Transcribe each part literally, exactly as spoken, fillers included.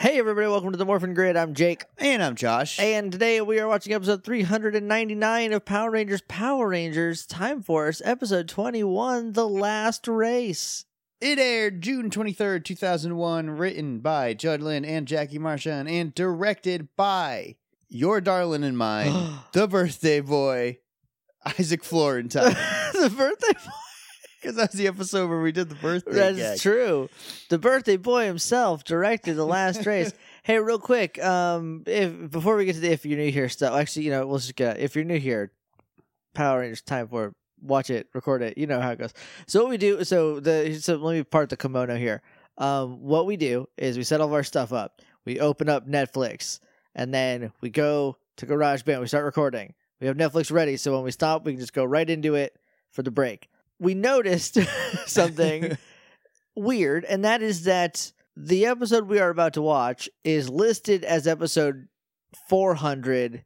Hey everybody, welcome to the Morphin Grid. I'm Jake. And I'm Josh. And today we are watching episode three hundred ninety-nine of Power Rangers Power Rangers Time Force, episode twenty-one, The Last Race. It aired June twenty-third, two thousand one, written by Judd Lynn and Jackie Marchand, and directed by your darling and mine, the birthday boy, Isaac Florentine. The birthday boy? Because that was the episode where we did the birthday That's gag. true. The birthday boy himself directed The Last Race. Hey, real quick, um, if before we get to the if you're new here stuff, actually, you know, we'll just get if you're new here, Power Rangers Time for watch it, record it, you know how it goes. So what we do, so the so let me part the kimono here. Um, what we do is we set all of our stuff up. We open up Netflix, and then we go to GarageBand. We start recording. We have Netflix ready, so when we stop, we can just go right into it for the break. We noticed something weird, and that is that the episode we are about to watch is listed as episode four hundred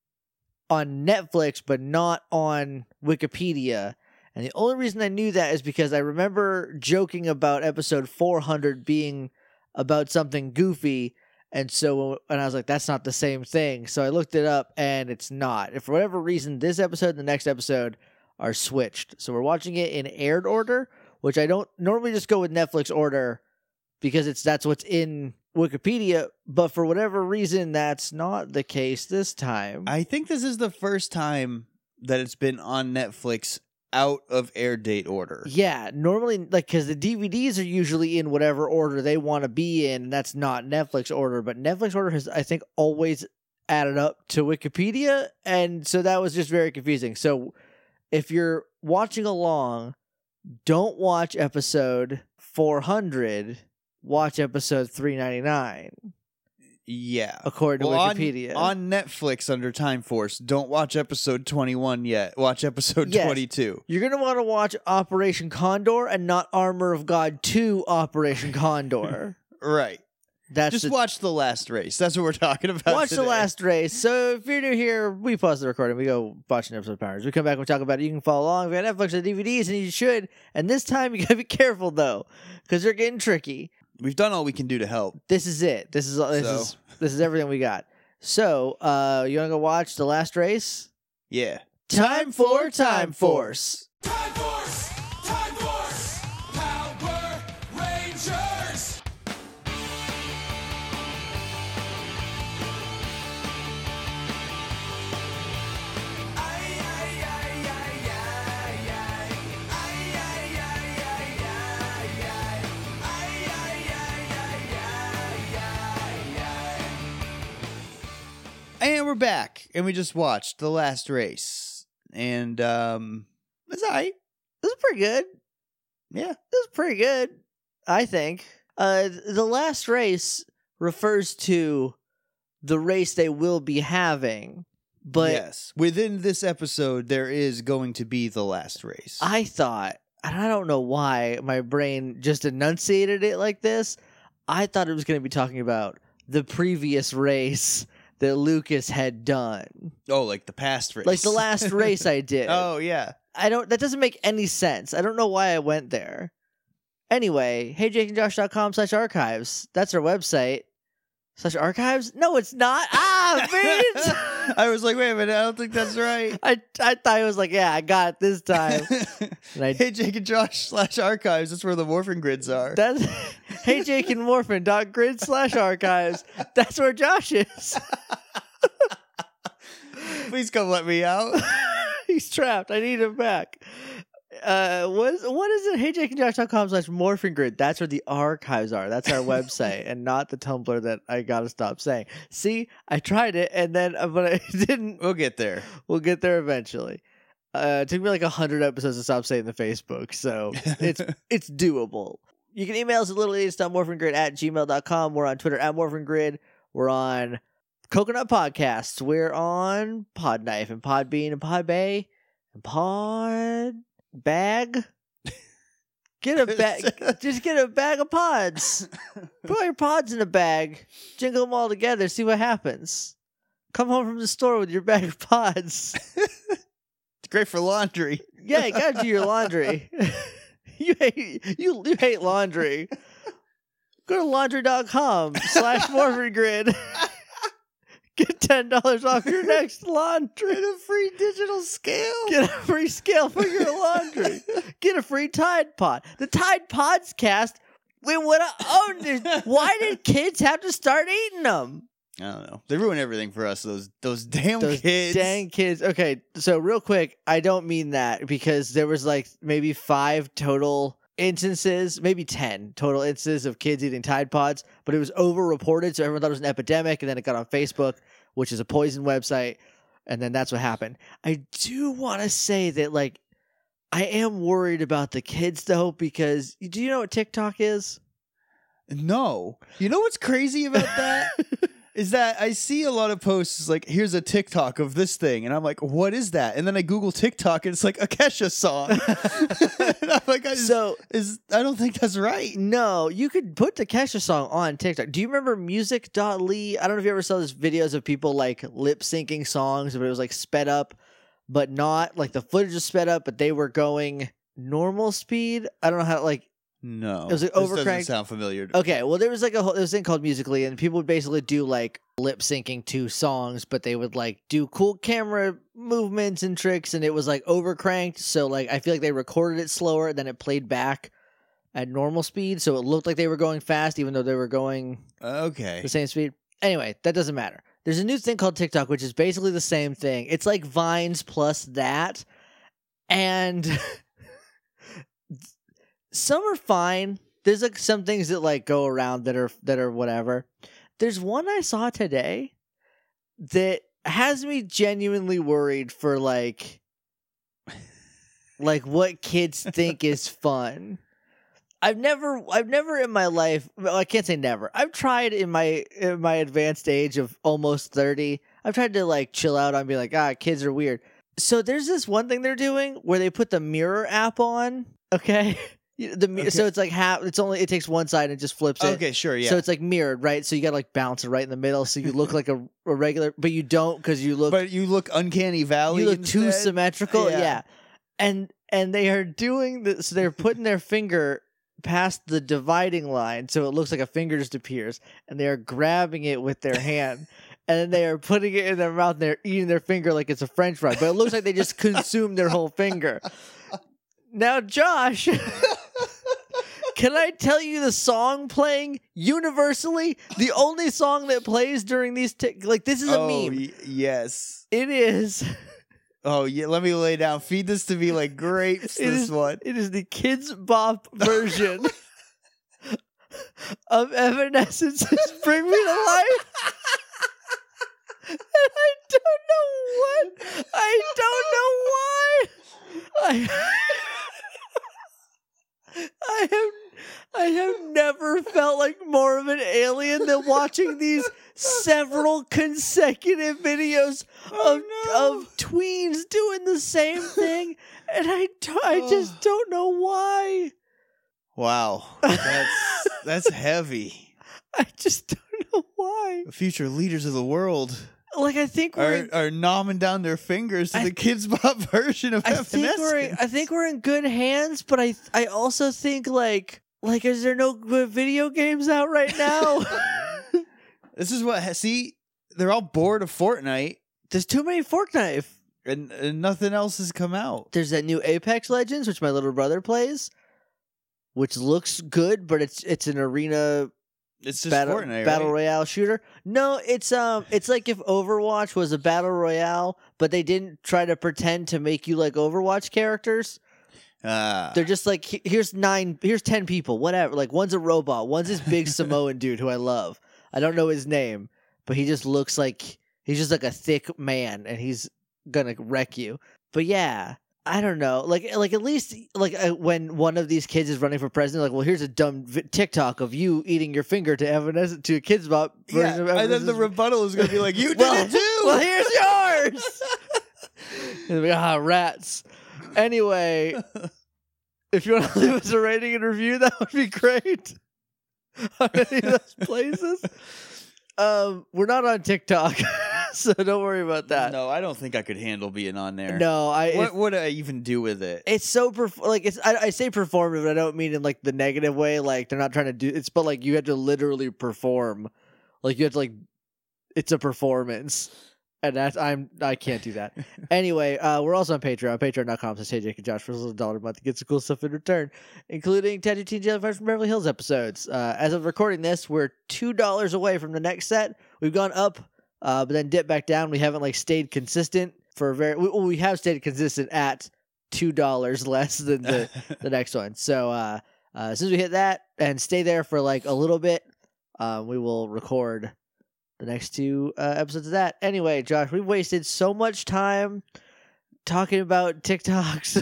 on Netflix, but not on Wikipedia. And the only reason I knew that is because I remember joking about episode four hundred being about something goofy, and so and I was like, that's not the same thing. So I looked it up, and it's not. And for whatever reason, this episode and the next episode are switched. So we're watching it in aired order, which I don't normally just go with Netflix order because it's that's what's in Wikipedia, but for whatever reason that's not the case this time. I think this is the first time that it's been on Netflix out of air date order. Yeah, normally like cuz the D V Ds are usually in whatever order they want to be in, and that's not Netflix order, but Netflix order has I think always added up to Wikipedia, and so that was just very confusing. So if you're watching along, don't watch episode four hundred, watch episode three ninety-nine. Yeah. According to well, Wikipedia. On, on Netflix under Time Force, don't watch episode twenty-one yet. Watch episode Yes. twenty-two. You're going to want to watch Operation Condor and not Armor of God two Operation Condor. Right. That's Just the, watch The Last Race. That's what we're talking about Watch today. The Last Race. So if you're new here, we pause the recording. We go watch an episode of Power Rangers. We come back and we talk about it. You can follow along. If you have Netflix or D V Ds, and you should. And this time, you got to be careful, though, because they're getting tricky. We've done all we can do to help. This is it. This is this So. is this is everything we got. So, uh, you want to go watch The Last Race? Yeah. Time for Time Force. Time Force! Time Force! Power Rangers! And we're back. And we just watched The Last Race. And, um, it's all right. This is pretty good. Yeah. This is pretty good, I think. Uh, the Last Race refers to the race they will be having, but yes. Within this episode, there is going to be The Last Race. I thought, and I don't know why my brain just enunciated it like this, I thought it was going to be talking about the previous race that Lucas had done. oh, like the past race. Like the last race I did. Oh, yeah. I don't, that doesn't make any sense. I don't know why I went there. Anyway, heyjakeandjosh.com slash archives. That's our website. Slash archives? No, it's not. Ah, bitch! I was like, wait a minute, I don't think that's right. I, I thought it was like, yeah, I got it this time. And I, Hey, Jake and Josh slash archives. That's where the Morphin Grids are. that's hey Jake and Morphin dot grid slash archives. That's where Josh is. Please come let me out. He's trapped. I need him back. Uh, what is, what is it? hey jake and josh dot com slash morphin grid. That's where the archives are. That's our website, and not the Tumblr that I gotta stop saying. See, I tried it, and then uh, but I didn't. We'll get there. We'll get there eventually. Uh, it took me like a hundred episodes to stop saying the Facebook, so it's it's doable. You can email us at little idiots dot morphin grid at gmail dot com. We're on Twitter at morphin grid. We're on Coconut Podcasts. We're on Podknife and Podbean and Podbay and Pod Bag. Get a bag. Just get a bag of pods. Put all your pods in a bag. Jingle them all together. See what happens. Come home from the store with your bag of pods. It's great for laundry. Yeah, you gotta do your laundry. you hate you you hate laundry. Go to laundry dot com slash Morphin Grid. Get ten dollars off your next laundry. Get a free digital scale. Get a free scale for your laundry. Get a free Tide Pod. The Tide Pods cast, we would have owned it. Why did kids have to start eating them? I don't know. They ruin everything for us. Those those damn Those kids. dang kids. Okay, so real quick, I don't mean that because there was like maybe five total instances, maybe ten total instances of kids eating Tide Pods, but it was over-reported, so everyone thought it was an epidemic, and then it got on Facebook, which is a poison website, and then that's what happened. I do want to say that, like, I am worried about the kids, though, because do you know what TikTok is? No. You know what's crazy about that? Is that I see a lot of posts like, here's a TikTok of this thing. And I'm like, what is that? And then I Google TikTok and it's like a Kesha song. And I'm like, I, So is, I don't think that's right. no, you could put the Kesha song on TikTok. Do you remember music dot ly? I don't know if you ever saw those videos of people like lip syncing songs, but it was like sped up, but not like the footage was sped up, but they were going normal speed. I don't know how, like, No. It was like this overcranked. doesn't sound familiar. To okay, well, there was like a whole there was a thing called Musical.ly, and people would basically do like lip syncing to songs, but they would like do cool camera movements and tricks, and it was like overcranked. So like I feel like they recorded it slower, then it played back at normal speed, so it looked like they were going fast, even though they were going Okay. the same speed. Anyway, that doesn't matter. There's a new thing called TikTok, which is basically the same thing. It's like Vines plus that, and some are fine. There's like some things that like go around that are that are whatever. There's one I saw today that has me genuinely worried for like like what kids think is fun. I've never I've never in my life, well, I can't say never. I've tried in my in my advanced age of almost thirty. I've tried to like chill out on being like, ah, kids are weird. So there's this one thing they're doing where they put the mirror app on, okay? The Okay. So it's like half. It's only it takes one side and it just flips it. Okay, sure, yeah. So it's like mirrored, right? So you got to like bounce it right in the middle, so you look like a, a regular, but you don't because you look but you look uncanny valley. you look too instead? symmetrical. Yeah. Yeah. and and they are doing this. So they're putting their finger past the dividing line, so it looks like a finger just appears, and they are grabbing it with their hand. And then they are putting it in their mouth and they're eating their finger like it's a French fry. But it looks like they just consumed their whole finger. Now, Josh, can I tell you the song playing universally? The only song that plays during these, t- like, this is a Oh, meme. y- yes. It is. Oh, yeah. Let me lay down. Feed this to me like grapes. It this is, one. it is the Kids Bop version of Evanescence's Bring Me to Life. And I don't know what. I don't know why. I I have I have never felt like more of an alien than watching these several consecutive videos of Oh, of tweens doing the same thing, and I do, I just don't know why. Wow. That's that's heavy. I just don't know why. The future leaders of the world Like I think we're are, are nomming down their fingers to I- the Kids Bop version of I think we're in, Evanescence. I think we're in good hands, but I I also think like like is there no good video games out right now? This is what see. They're all bored of Fortnite, There's too many Fortnite. and, and nothing else has come out. There's that new Apex Legends, which my little brother plays, which looks good, but it's it's an arena It's just battle, Fortnite, battle right? royale shooter. No, it's um, it's like if Overwatch was a battle royale, but they didn't try to pretend to make you like Overwatch characters. Ah. They're just like, "He- here's nine, here's ten people, whatever. Like one's a robot, one's this big Samoan dude who I love. I don't know his name, but he just looks like he's just like a thick man, and he's gonna wreck you. But yeah. I don't know, like, like at least, like uh, when one of these kids is running for president, like, well, here's a dumb vi- TikTok of you eating your finger to Evanescence to a Kids Bop yeah, version of and then the Evanescence. rebuttal is going to be like, "You did well, it too." well, here's yours. And we, ah, rats. Anyway, if you want to leave us a rating and review, that would be great. On any of those places. Um, we're not on TikTok, so don't worry about that. No, I don't think I could handle being on there. No, I. What It's, would I even do with it? it's so perf- like it's. I, I say performative, but I don't mean in like the negative way. Like they're not trying to do. It's but like you have to literally perform. Like you have to like. It's a performance. And that's I'm I can't do that. Anyway, uh, we're also on Patreon, patreon dot com slash Hey Jake and Josh for a little dollar a month to get some cool stuff in return, including Tattoo Teen Jellyfish from Beverly Hills episodes. Uh, as of recording this, we're two dollars away from the next set. We've gone up, uh, but then dipped back down. We haven't like stayed consistent for a very. We, well, we have stayed consistent at two dollars less than the the next one. So uh, uh, as soon as we hit that and stay there for like a little bit, uh, we will record the next two uh, episodes of that. Anyway, Josh, we've wasted so much time talking about TikToks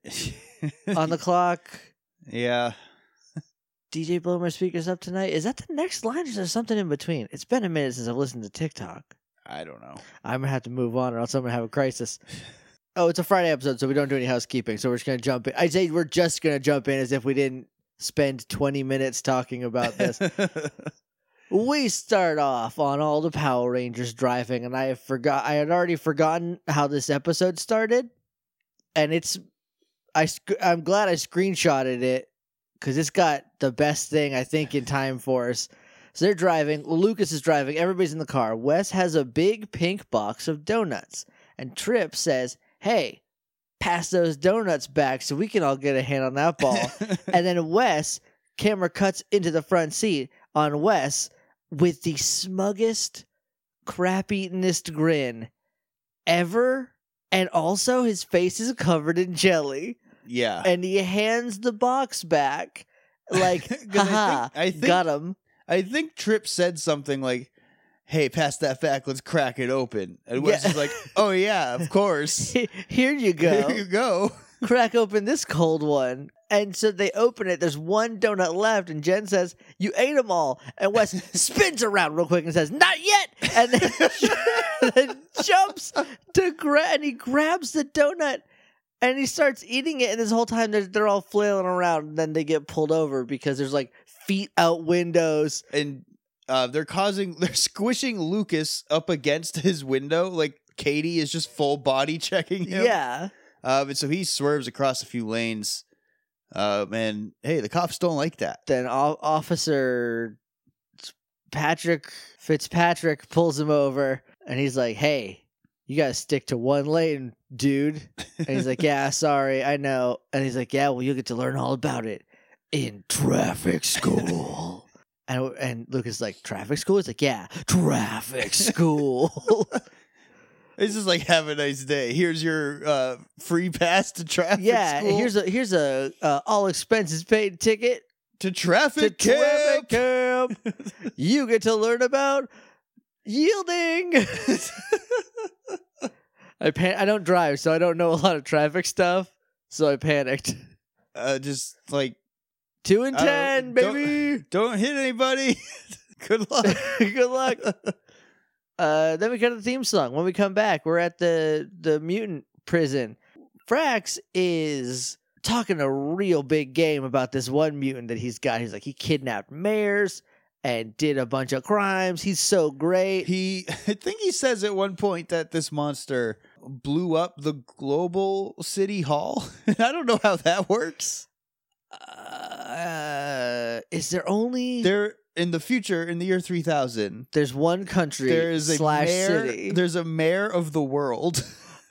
on the clock. Yeah. D J blow my speakers up tonight. Is that the next line or is there something in between? It's been a minute since I've listened to TikTok. I don't know. I'm going to have to move on or else I'm going to have a crisis. Oh, it's a Friday episode, so we don't do any housekeeping. So we're just going to jump in. I'd say we're just going to jump in as if we didn't spend twenty minutes talking about this. We start off on all the Power Rangers driving, and I forgot I had already forgotten how this episode started, and it's I sc- I'm glad I screenshotted it because it's got the best thing I think in Time Force. So they're driving. Lucas is driving. Everybody's in the car. Wes has a big pink box of donuts, and Trip says, "Hey, pass those donuts back so we can all get a hand on that ball." And then Wes, camera cuts into the front seat on Wes with the smuggest, crap-eatenest grin ever. And also his face is covered in jelly. Yeah. And he hands the box back like, 'Cause haha, I think, I think, got him. I think Trip said something like, "Hey, pass that back. Let's crack it open." And Wes Yeah. is like, "Oh yeah, of course. Here you go. Here you go." Crack open this cold one. And so they open it. There's one donut left. And Jen says, "You ate them all." And Wes spins around real quick and says, "Not yet." And then, then jumps to grab, and he grabs the donut and he starts eating it. And this whole time they're, they're all flailing around. And then they get pulled over because there's like feet out windows. And uh, they're causing, they're squishing Lucas up against his window. Like Katie is just full body checking him. Yeah. Um, and so he swerves across a few lanes. Uh, and hey, the cops don't like that. Then o- Officer Patrick Fitzpatrick pulls him over and he's like, "Hey, you gotta stick to one lane, dude." And he's like, "Yeah, sorry, I know." And he's like, "Yeah, well, you'll get to learn all about it in traffic school." and and Lucas is like, "Traffic school?" He's like, "Yeah, traffic school." It's just like, have a nice day. Here's your uh, free pass to traffic yeah, school. here's a here's a uh, all expenses paid ticket to to traffic traffic camp. camp. You get to learn about yielding. I pan- I don't drive, so I don't know a lot of traffic stuff. So I panicked. Uh, just like Two and I don't- ten, don't- baby. Don't hit anybody. Good luck. Good luck. Uh, then we got the theme song. When we come back, we're at the the mutant prison. Frax is talking a real big game about this one mutant that he's got. He's like, he kidnapped mayors and did a bunch of crimes. He's so great. He, I think he says at one point that this monster blew up the global city hall. I don't know how that works. Uh, is there only There in the future, in the year three thousand, there's one country there is a slash mayor. city. There's a mayor of the world.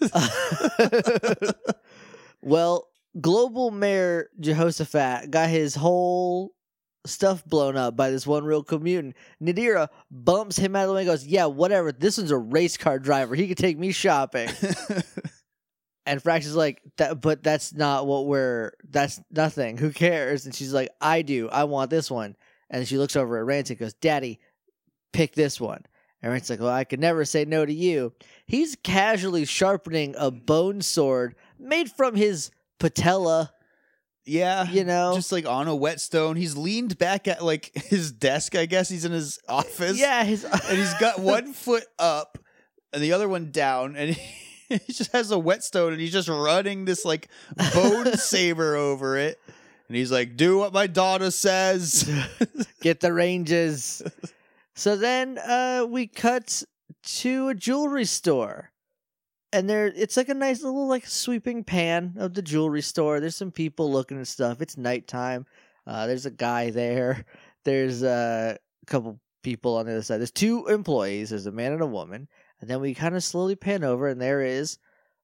Well, global mayor Jehoshaphat got his whole stuff blown up by this one real cool mutant. Nadira bumps him out of the way and goes, "Yeah, whatever. This one's a race car driver. He could take me shopping." And Frax is like, that, "But that's not what we're, that's nothing. Who cares?" And she's like, "I do. I want this one." And she looks over at Rance and goes, "Daddy, pick this one." And Rance's like, "Well, I could never say no to you." He's casually sharpening a bone sword made from his patella, Yeah, you know? just like on a whetstone. He's leaned back at like his desk. I guess he's in his office. Yeah, his and he's got one foot up and the other one down, and he, he just has a whetstone, and he's just running this like bone saber over it. And he's like, "Do what my daughter says." get the ranges. So then uh, we cut to a jewelry store. And there, it's like a nice little like sweeping pan of the jewelry store. There's some people looking at stuff. It's nighttime. Uh, there's a guy there. There's uh, a couple people on the other side. There's two employees. There's a man and a woman. And then we kind of slowly pan over, and there is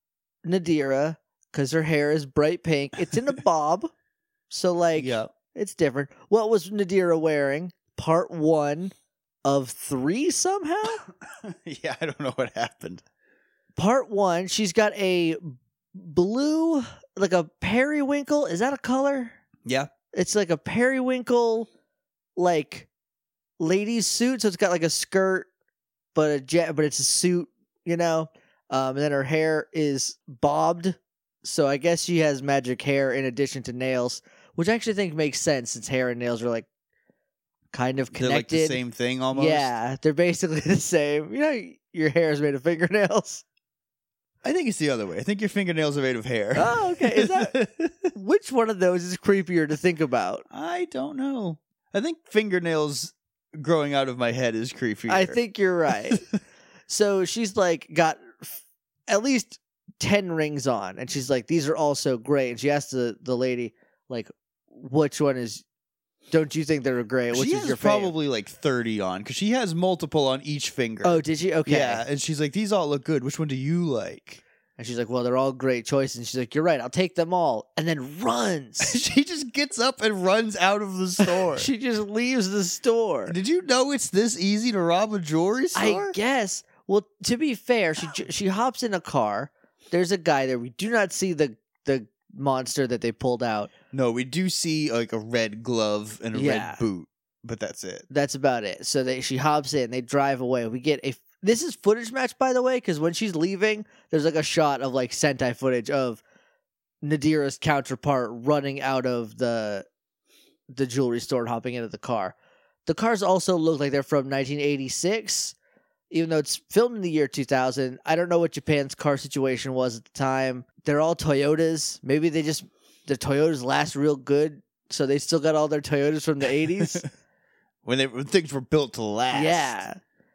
Nadira, because her hair is bright pink. It's in a bob, so like Yeah. it's different. What was Nadira wearing? Part one of three somehow. Yeah, I don't know what happened. Part one, she's got a blue, like a periwinkle. Is that a color? Yeah. It's like a periwinkle, like ladies' suit. So it's got like a skirt, but a jet, but it's a suit, you know. Um, and then her hair is bobbed. So I guess she has magic hair in addition to nails, which I actually think makes sense since hair and nails are like kind of They're connected. like the same thing almost. Yeah, they're basically the same. You know, your hair is made of fingernails. I think it's the other way. I think your fingernails are made of hair. Oh, okay. Is that which one of those is creepier to think about? I don't know. I think fingernails growing out of my head is creepier. I think you're right. So she's like got f- at least ten rings on, and she's like, "These are all so great." And she asked the the lady, like, "Which one is? Don't you think they're great? Which she is has your favorite?" probably like thirty on because she has multiple on each finger. Oh, did she? Okay. Yeah, and she's like, these all look good. Which one do you like? And she's like, "Well, they're all great choices." And she's like, "You're right. I'll take them all." And then runs. She just gets up and runs out of the store. She just leaves the store. Did you know it's this easy to rob a jewelry store? I guess. Well, to be fair, she j- she hops in a car. There's a guy there. We do not see the the monster that they pulled out. No, we do see like a red glove and a Yeah. red boot, but that's it. That's about it. So they she hops in. They drive away. We get a. This is footage match, by the way, because when she's leaving, there's like a shot of like Sentai footage of Nadira's counterpart running out of the the jewelry store and hopping into the car. The cars also look like they're from nineteen eighty-six, even though it's filmed in the year two thousand. I don't know what Japan's car situation was at the time. They're all Toyotas. Maybe they just the Toyotas last real good, so they still got all their Toyotas from the eighties. when they when things were built to last. Yeah.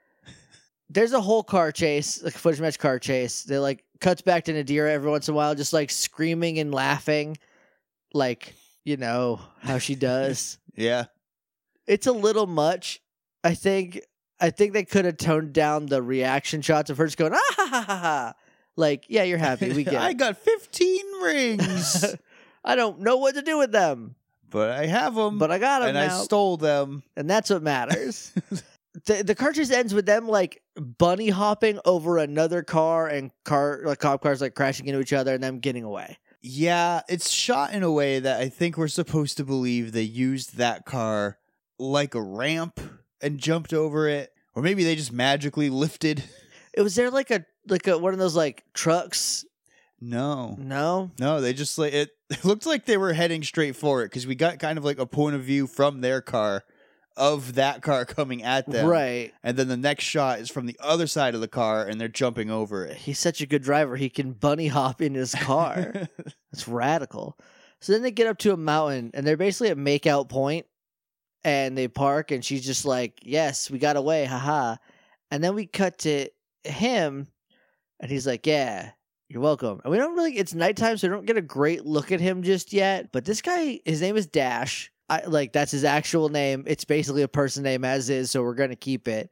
There's a whole car chase, like a footage match car chase. They like cuts back to Nadira every once in a while, just like screaming and laughing, like, you know, how she does. Yeah. It's a little much. I think I think they could have toned down the reaction shots of her just going, ah ha ha ha ha. Like, yeah, you're happy. We get I it. got fifteen rings, I don't know what to do with them, but I have them. but I got them and now. I stole them. And that's what matters. the The car chase ends with them like bunny hopping over another car and car like cop cars like crashing into each other and them getting away. Yeah, it's shot in a way that I think we're supposed to believe they used that car like a ramp and jumped over it, or maybe they just magically lifted. It was there like a like a one of those like trucks. No, No, no, they just like it. It looked like they were heading straight for it because we got kind of like a point of view from their car of that car coming at them, right. and then the next shot is from the other side of the car and they're jumping over it. He's such a good driver. He can bunny hop in his car. It's radical. So then they get up to a mountain and they're basically at Makeout Point, and they park and she's just like, "Yes, we got away, haha." And then we cut to him and he's like, "Yeah, you're welcome." And we don't really, it's nighttime, so we don't get a great look at him just yet. But this guy, his name is Dash. I, like, that's his actual name. It's basically a person name as is, so we're going to keep it.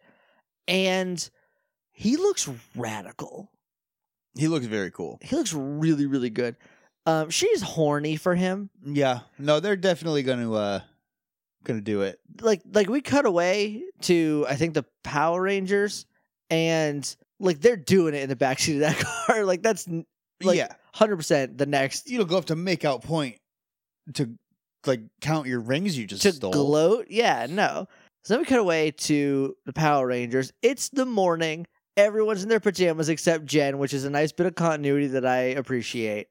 And he looks radical. He looks very cool. He looks really, really good. Um, she's horny for him. Yeah, no, they're definitely gonna uh gonna do it. Like, like we cut away to, I think, the Power Rangers, and like they're doing it in the backseat of that car. Like, that's like yeah, one hundred percent the next you don't go up to make out point to like count your rings you just to stole. gloat. Yeah, no. So then we cut away to the Power Rangers. It's the morning. Everyone's in their pajamas except Jen, which is a nice bit of continuity that I appreciate.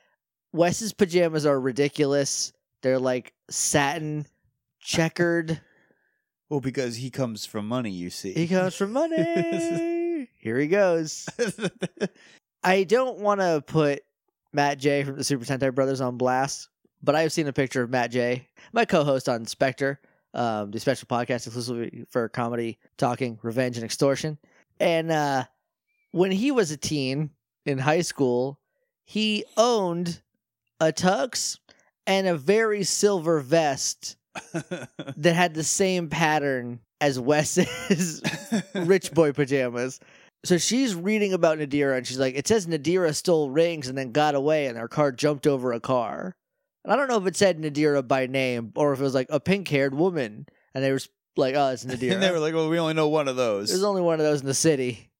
Wes's pajamas are ridiculous. They're like satin, checkered. Well, because he comes from money, you see. He comes from money. Here he goes. I don't want to put Matt J from the Super Sentai Brothers on blast, but I have seen a picture of Matt J, my co-host on Spectre, um, the special podcast exclusively for comedy, talking, revenge, and extortion. And uh, when he was a teen in high school, he owned a tux and a very silver vest that had the same pattern as Wes's rich boy pajamas. So she's reading about Nadira, and she's like, it says Nadira stole rings and then got away, and her car jumped over a car. And I don't know if it said Nadira by name or if it was like a pink-haired woman, and they were like, oh, it's Nadira. And they were like, well, we only know one of those. There's only one of those in the city.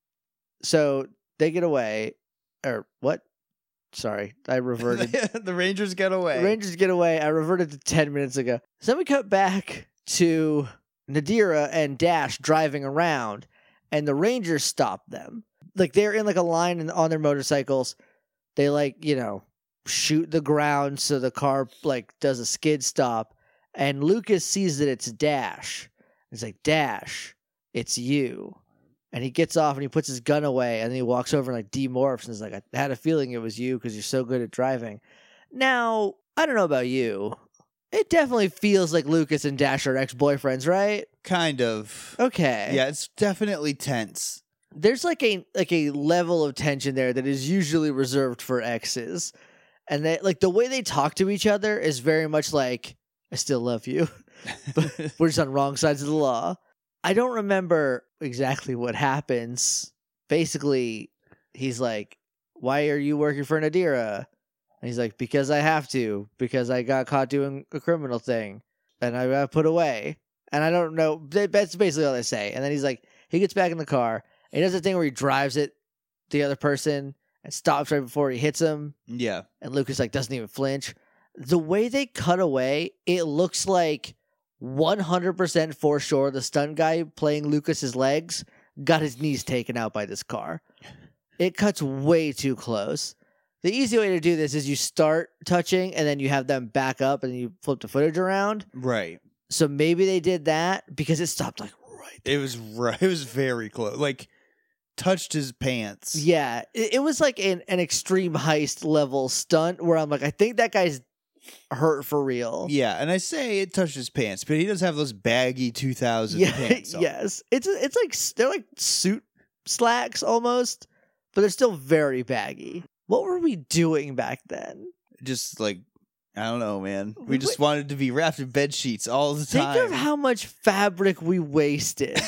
So they get away. Or what? Sorry, I reverted. The Rangers get away. Rangers get away. I reverted to ten minutes ago. So then we cut back to Nadira and Dash driving around, and the Rangers stop them. Like, they're in like a line in, on their motorcycles. They like, you know, shoot the ground so the car like does a skid stop, and Lucas sees that it's Dash. He's like, Dash, it's you. And he gets off and he puts his gun away, and then he walks over and like demorphs and is like, I had a feeling it was you because you're so good at driving. Now, I don't know about you. It definitely feels like Lucas and Dash are ex-boyfriends, right? Kind of. Okay. Yeah, it's definitely tense. There's like a like a level of tension there that is usually reserved for exes. And they like the way they talk to each other is very much like, I still love you. But we're just on wrong sides of the law. I don't remember exactly what happens. Basically, he's like, why are you working for Nadira? And he's like, because I have to, because I got caught doing a criminal thing and I got put away. And I don't know. That's basically all they say. And then he's like, he gets back in the car. And he does the thing where he drives it, the other person, and stops right before he hits him. Yeah. And Lucas like doesn't even flinch. The way they cut away, it looks like one hundred percent for sure the stunt guy playing Lucas's legs got his knees taken out by this car. It cuts way too close. The easy way to do this is you start touching and then you have them back up and you flip the footage around. Right. So maybe they did that because it stopped like right there. It was right. It was very close. Like, touched his pants. Yeah. It, it was like an, an extreme heist level stunt where I'm like, I think that guy's hurt for real. Yeah, and I say it touched his pants, but he does have those baggy two thousand Yeah, pants on. yes. It's it's like they're like suit slacks almost, but they're still very baggy. What were we doing back then? Just like, I don't know, man. We Wait. just wanted to be wrapped in bed sheets all the Think time. of how much fabric we wasted.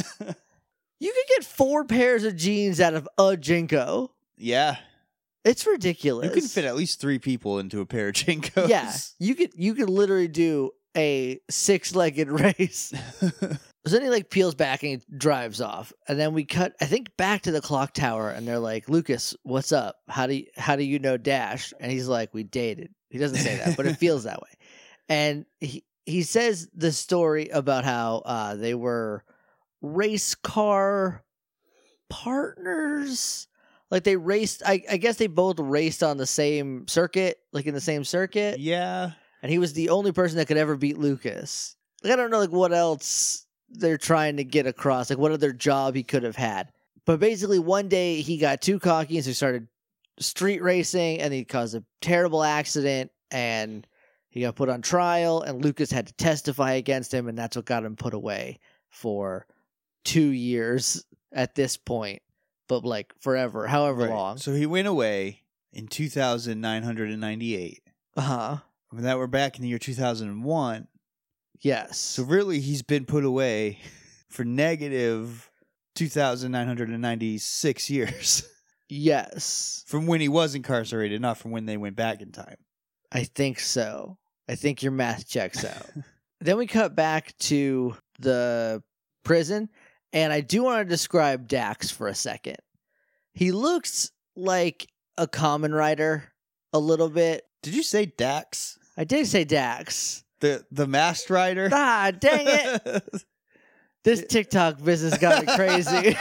You could get four pairs of jeans out of a Jinko. Yeah. It's ridiculous. You can fit at least three people into a pair of Jinkos. Yeah, you could you could literally do a six-legged race. So then he like peels back and he drives off, and then we cut, I think, back to the clock tower, and they're like, "Lucas, what's up? How do you, how do you know Dash?" And he's like, "We dated." He doesn't say that, but it feels that way. And he he says the story about how uh, they were race car partners. Like they raced, I, I guess they both raced on the same circuit, like in the same circuit. Yeah. And he was the only person that could ever beat Lucas. Like, I don't know like what else they're trying to get across, like what other job he could have had. But basically one day he got too cocky and so he started street racing and he caused a terrible accident and he got put on trial and Lucas had to testify against him and that's what got him put away for two years at this point. But like forever, however Right. long. So he went away in two thousand nine hundred ninety-eight. Uh-huh. When that we're back in the year two thousand one. Yes. So really, he's been put away for negative two thousand nine hundred ninety-six years. Yes. From when he was incarcerated, not from when they went back in time. I think so. I think your math checks out. Then we cut back to the prison, and I do want to describe Dax for a second. He looks like a Kamen Rider a little bit. Did you say Dax? I did say Dax. The the Masked Rider? Ah, dang it. This TikTok business got me crazy.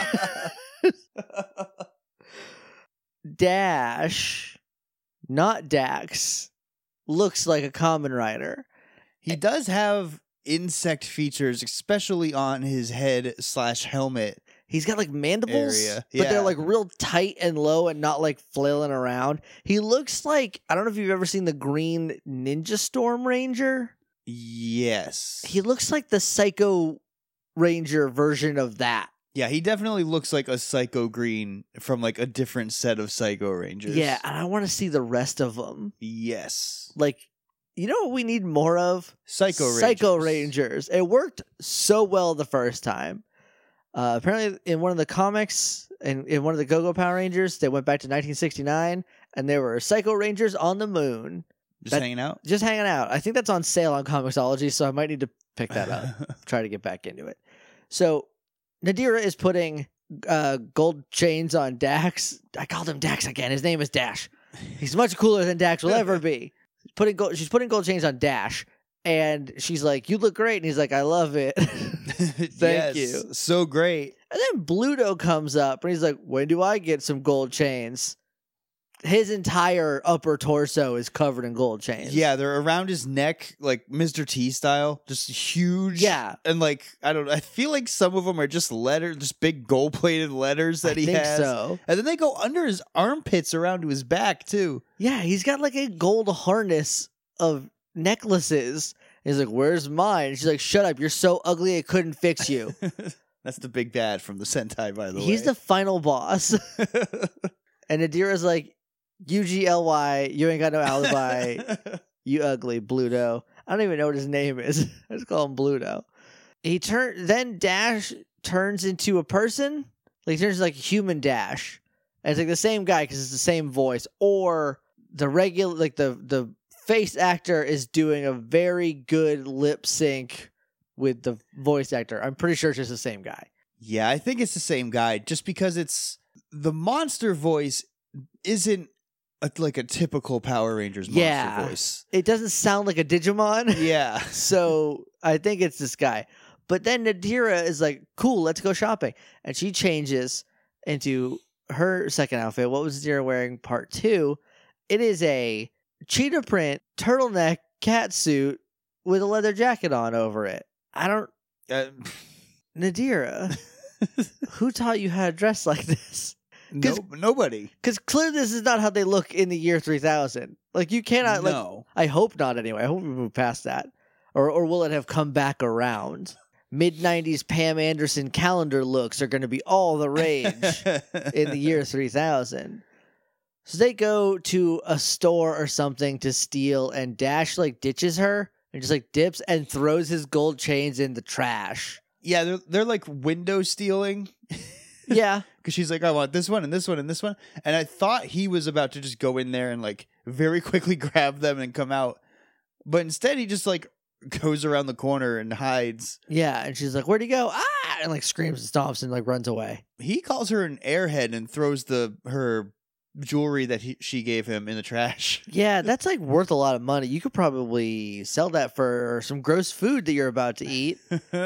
Dash, not Dax, looks like a Kamen Rider. He does have insect features, especially on his head slash helmet. He's got like mandibles, Area. but they're Yeah. like real tight and low and not like flailing around. He looks like, I don't know if you've ever seen the green Ninja Storm Ranger. Yes. He looks like the Psycho Ranger version of that. Yeah, he definitely looks like a Psycho Green from like a different set of Psycho Rangers. Yeah, and I want to see the rest of them. Yes. Like, you know what we need more of? Psycho Rangers. Psycho Rangers. It worked so well the first time. Uh, apparently, in one of the comics, in, in one of the Go-Go Power Rangers, they went back to nineteen sixty-nine, and there were Psycho Rangers on the moon. Just That- hanging out? Just hanging out. I think that's on sale on Comixology, so I might need to pick that up. Try to get back into it. So, Nadira is putting uh, gold chains on Dax. I called him Dax again. His name is Dash. He's much cooler than Dax will ever be. Putting gold, she's putting gold chains on Dash, and she's like, "You look great," and he's like, "I love it." Thank Yes, you. So great. And then Bluto comes up, and he's like, "When do I get some gold chains?" His entire upper torso is covered in gold chains. Yeah, they're around his neck, like Mister T style, just huge. Yeah. And like, I don't know, I feel like some of them are just letters, just big gold plated letters that I he think has. so. And then they go under his armpits around to his back, too. Yeah, he's got like a gold harness of necklaces. He's like, "Where's mine?" She's like, "Shut up! You're so ugly, I couldn't fix you." That's the big bad from the Sentai, by the way. He's the final boss. And Nadira's like, U G L Y, you ain't got no alibi, you ugly Bluto. I don't even know what his name is. I just call him Bluto. He turn then Dash turns into a person. Like he turns into like a human Dash. And it's like the same guy because it's the same voice. Or the regular like the the face actor is doing a very good lip sync with the voice actor. I'm pretty sure it's just the same guy. Yeah, I think it's the same guy, just because it's the monster voice isn't a, like a typical Power Rangers monster Yeah. voice. It doesn't sound like a Digimon. Yeah. So I think it's this guy. But then Nadira is like, "Cool, let's go shopping." And she changes into her second outfit. What was Nadira wearing part two? It is a cheetah print turtleneck cat suit with a leather jacket on over it. I don't... Uh, Nadira, who taught you how to dress like this? no, nobody. Because clearly this is not how they look in the year three thousand. Like, you cannot... like. No. I hope not anyway. I hope we move past that. Or or will it have come back around? Mid nineties Pam Anderson calendar looks are going to be all the rage in the year three thousand. So they go to a store or something to steal, and Dash like ditches her and just like dips and throws his gold chains in the trash. Yeah, they're they're like window stealing. Yeah. Because she's like, "I want this one and this one and this one." And I thought he was about to just go in there and like very quickly grab them and come out. But instead he just like goes around the corner and hides. Yeah. And she's like, "Where'd he go?" Ah! And like screams and stomps and like runs away. He calls her an airhead and throws the her jewelry that he, she gave him in the trash. Yeah, that's like worth a lot of money. You could probably sell that for some gross food that you're about to eat.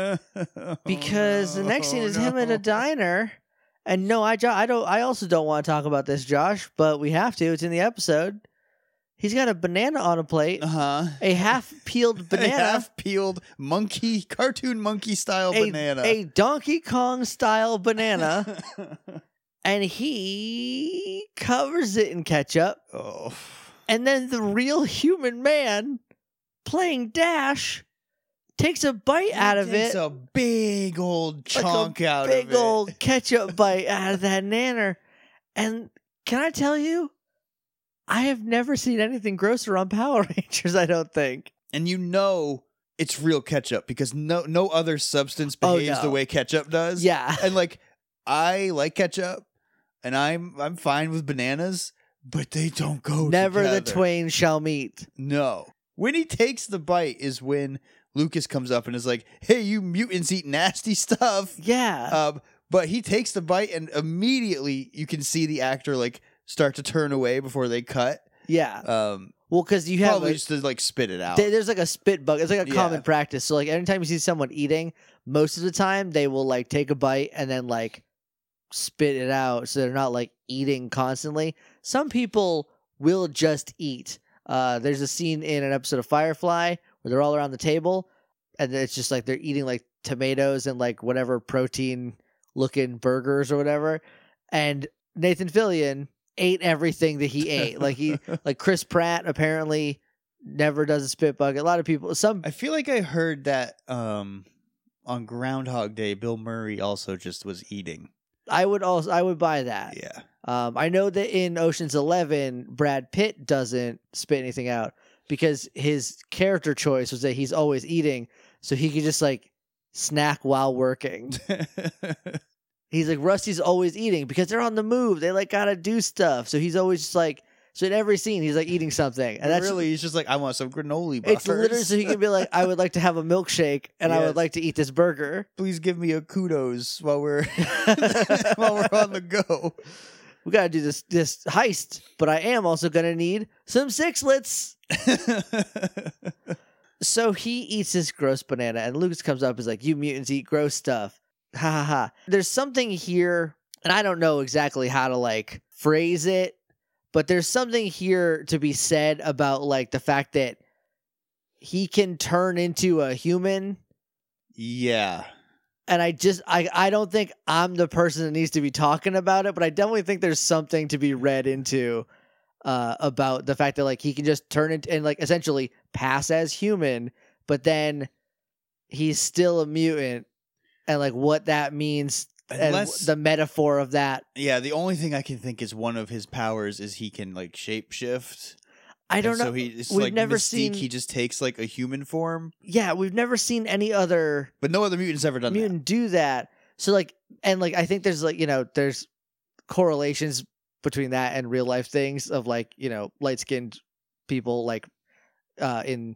Because the next scene is him at a diner. And no, I, Jo- I don't. I also don't want to talk about this, Josh, but we have to. It's in the episode. He's got a banana on a plate, Uh huh. a half-peeled banana, half peeled monkey, cartoon monkey style a, banana. a Donkey Kong style banana, and he covers it in ketchup. oh. And then the real human man playing Dash takes a bite out of Takes it. a big old like chunk a out big of it. old ketchup bite out of that nanner. And can I tell you, I have never seen anything grosser on Power Rangers, I don't think. And you know it's real ketchup because no no other substance Oh, behaves no. the way ketchup does. Yeah. And like I like ketchup and I'm I'm fine with bananas, but they don't go Never the together. twain shall meet. No. When he takes the bite is when Lucas comes up and is like, "Hey, you mutants eat nasty stuff." Yeah. Um, but he takes the bite and immediately you can see the actor like start to turn away before they cut. yeah. Um, Well, because you have probably a, just to like spit it out. there- there's like a spit bug. It's like a Yeah. common practice. So like anytime you see someone eating, most of the time they will like take a bite and then like spit it out, so they're not like eating constantly. Some people will just eat. Uh, there's a scene in an episode of Firefly where they're all around the table, and it's just like they're eating like tomatoes and like whatever protein looking burgers or whatever. And Nathan Fillion ate everything that he ate. Like he, like Chris Pratt apparently never does a spit bug. A lot of people, some I feel like I heard that um, on Groundhog Day, Bill Murray also just was eating. I would also I would buy that. Yeah. Um, I know that in Ocean's Eleven, Brad Pitt doesn't spit anything out because his character choice was that he's always eating, so he could just like snack while working. He's like, Rusty's always eating because they're on the move. They like gotta do stuff, so he's always just like. So in every scene, he's like eating something, and that's really he's just like, I want some granola bars. It's literally so he can be like, I would like to have a milkshake, and I Yes. would like to eat this burger. Please give me a kudos while we're while we're on the go. We gotta do this this heist, but I am also gonna need some sixlets. So he eats this gross banana, and Lucas comes up and is like, "You mutants eat gross stuff." Ha ha ha. There's something here, and I don't know exactly how to like phrase it, but there's something here to be said about like the fact that he can turn into a human. Yeah. And I just, I, I don't think I'm the person that needs to be talking about it, but I definitely think there's something to be read into uh, about the fact that like he can just turn it and like essentially pass as human, but then he's still a mutant, and like what that means Unless, and the metaphor of that. yeah, the only thing I can think is one of his powers is he can like shapeshift. I don't and know. So he, it's We've like never Mystique, seen. he just takes like a human form, Yeah, we've never seen any other but no other mutant's ever done mutant do that. So like, and like, I think there's like, you know, there's correlations between that and real life things of like, you know, light skinned people like uh, in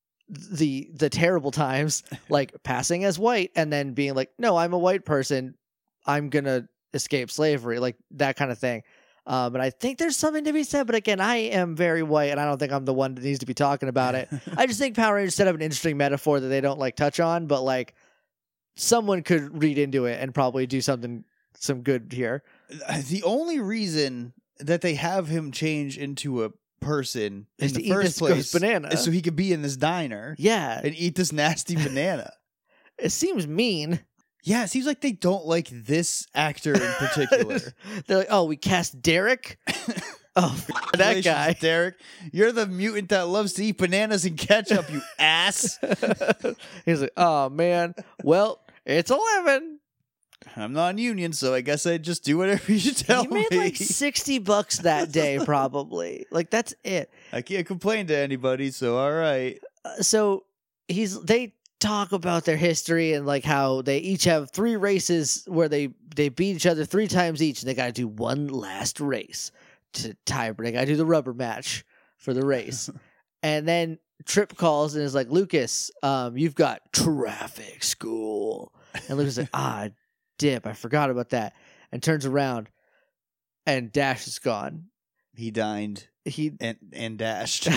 the the terrible times, like passing as white and then being like, no, I'm a white person, I'm gonna escape slavery, like that kind of thing. Um, and I think there's something to be said, but again, I am very white, and I don't think I'm the one that needs to be talking about it. I just think Power Rangers set up an interesting metaphor that they don't like touch on, but like someone could read into it and probably do something some good here. that. The only reason that they have him change into a person Is in to the eat first this gross place banana. is so he could be in this diner Yeah, and eat this nasty banana. it seems mean. Yeah, it seems like they don't like this actor in particular. They're like, oh, we cast Derek. Oh, f- that Congratulations, guy. Derek. You're the mutant that loves to eat bananas and ketchup, you ass. He's like, oh man, well, it's eleven. I'm not union, so I guess I just do whatever you tell He made me. like sixty bucks that day, probably. Like that's it. I can't complain to anybody, so all right. Uh, so he's they talk about their history and like how they each have three races where they they beat each other three times each, and they got to do one last race to tie. They got to do the rubber match for the race, and then Trip calls and is like, Lucas, um, you've got traffic school, and Lucas is like, ah, dip, I forgot about that, and turns around, and Dash is gone. He dined He and and dashed.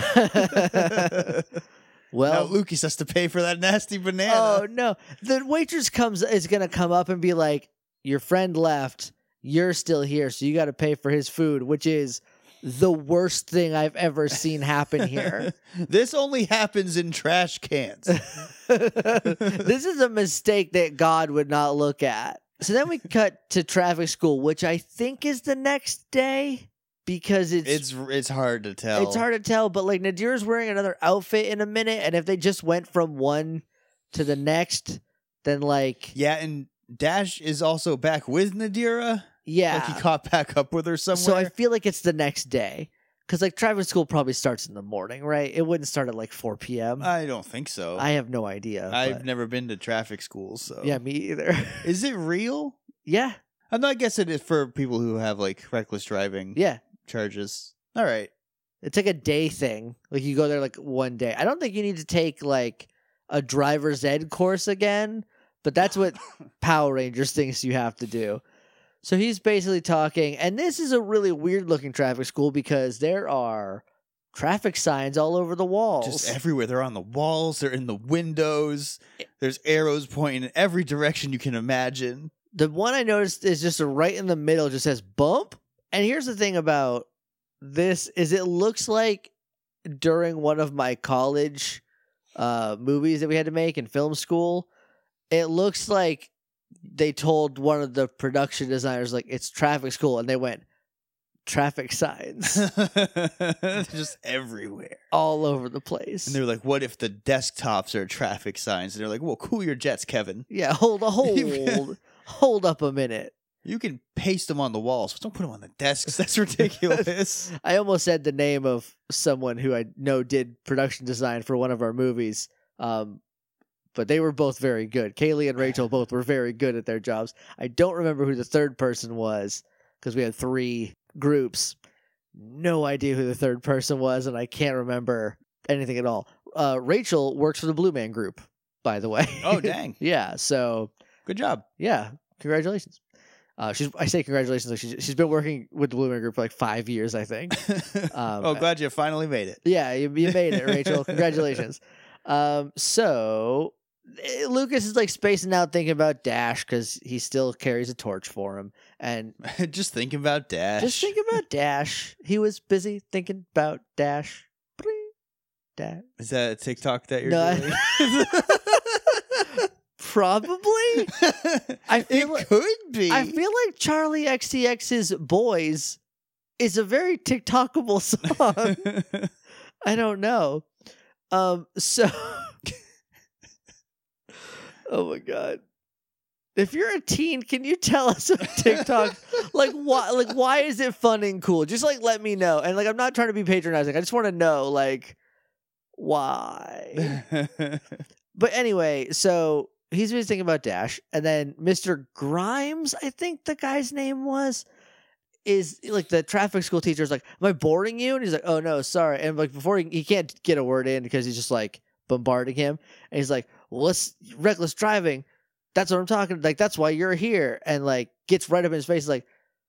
well, now Lucas has to pay for that nasty banana. oh no! The waitress comes is gonna come up and be like, "Your friend left. You're still here, so you got to pay for his food," which is the worst thing I've ever seen happen here. This only happens in trash cans. This is a mistake that God would not look at. So then we cut to traffic school, which I think is the next day because it's It's it's hard to tell. It's hard to tell, but like Nadir's wearing another outfit in a minute, and if they just went from one to the next, then like Yeah, and Dash is also back with Nadira. yeah. Like he caught back up with her somewhere. So I feel like it's the next day because like traffic school probably starts in the morning, right? It wouldn't start at like four p.m. I don't think so. I have no idea. I've but- never been to traffic school, so yeah, me either. Is it real? yeah, I know. I guess it is for people who have like reckless driving yeah. charges. All right. It's like a day thing. Like you go there like one day. I don't think you need to take like a driver's ed course again, but that's what Power Rangers thinks you have to do. So he's basically talking, and this is a really weird looking traffic school because there are traffic signs all over the walls. Just everywhere. They're on the walls. They're in the windows. There's arrows pointing in every direction you can imagine. The one I noticed is just a right in the middle, just says bump. And here's the thing about this is it looks like during one of my college uh, movies that we had to make in film school, it looks like they told one of the production designers, like, it's traffic school. And they went, traffic signs They're just everywhere. all over the place. And they're like, what if the desktops are traffic signs? And they're like, well, cool your jets, Kevin. yeah, hold a hold, hold up a minute. You can paste them on the walls, but don't put them on the desks. That's ridiculous. I almost said the name of someone who I know did production design for one of our movies. Um, but they were both very good. Kaylee and Rachel both were very good at their jobs. I don't remember who the third person was because we had three groups. No idea who the third person was, and I can't remember anything at all. Uh, Rachel works for the Blue Man Group, by the way. Oh, dang. Yeah, so Good job. yeah, congratulations. Uh, she's I say congratulations. Like she's she's been working with the Blue Man Group for like five years, I think. Um, oh, glad you finally made it. Yeah, you, you made it, Rachel. Congratulations. Um, so eh, Lucas is like spacing out, thinking about Dash because he still carries a torch for him, and Just thinking about Dash. just think about Dash. He was busy thinking about Dash. Bling. Dash. Is that a TikTok that you're No, doing? Probably. I feel it like- could be. I feel like Charlie X C X's "Boys" is a very TikTokable song. I don't know. Um. So. Oh my god. If you're a teen, can you tell us on TikTok, like why, like why is it fun and cool? Just like let me know. And like I'm not trying to be patronizing. I just want to know, like, why. But anyway, so he's been thinking about Dash, and then Mister Grimes, I think the guy's name was, is like the traffic school teacher is like, "Am I boring you?" And he's like, "Oh no, sorry." And like before he, he can't get a word in because he's just like bombarding him, and he's like, "Well, let's reckless driving. That's what I'm talking. Like that's why you're here." And like gets right up in his face, like,